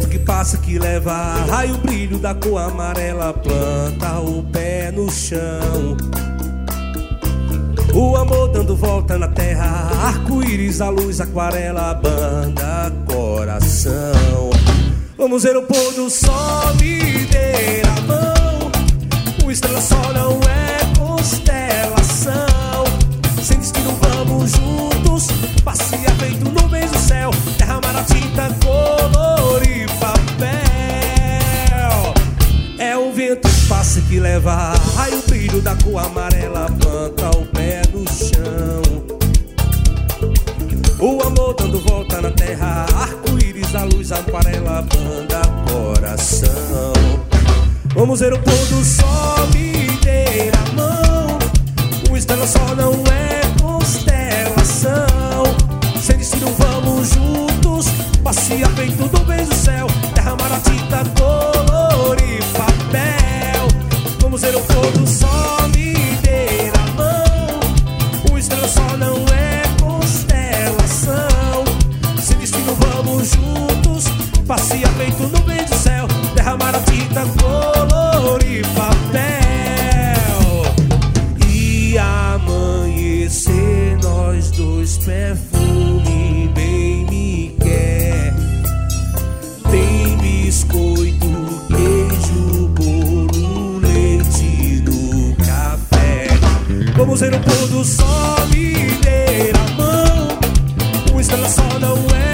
vento que passa que leva raio, brilho da cor amarela, planta o pé no chão. O amor dando volta na terra, arco-íris, a luz, aquarela, banda, coração. Vamos ver o pôr do sol, me dê a mão. O estrela só não é constelação. Sem destino vamos juntos, passear feito nuvens do céu, derramar a tinta, cor e papel. É o vento que passa que leva raio, brilho da cor amarela, planta o pé no chão. O amor dando volta na terra, arco-íris, a luz, aquarela, banda, coração. Vamos ver o pôr do sol, me dê a mão. O estrela só não é constelação. Sem destino vamos juntos, passear feito nuvens do céu, derramar a tinta, cor e papel. Vamos ver o pôr do sol, me dê a mão. O estrela só não é constelação. Sem destino vamos juntos, passear feito nuvens do céu, derramar a tinta, cor e papel. E amanhecer nós dois, perfume bem me quer. Tem biscoito, queijo, bolo, leite do café. Vamos ver o pôr do sol, me dê a mão. O estrela só não é